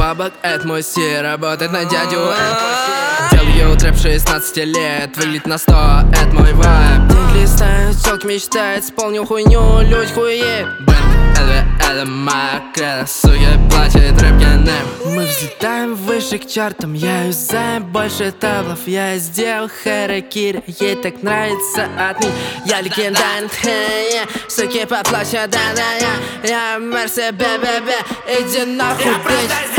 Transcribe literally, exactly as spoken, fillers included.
бабок, это мой стиль, работать на дядю. Делаю трэп шестнадцати лет, выглядит на сто, это мой вайб. Деньги листают, телки мечтают, исполню хуйню, людь хуеет. Это, это моя кредо, суки, платит рэп генем. Мы взлетаем выше к чартам, я юзаю больше таблов. Я сделал харакири, ей так нравится от них. Я легендарен, хе-е, суки поплачут, да-да-я. Я мерси, бе-бе-бе, иди нахуй, бич.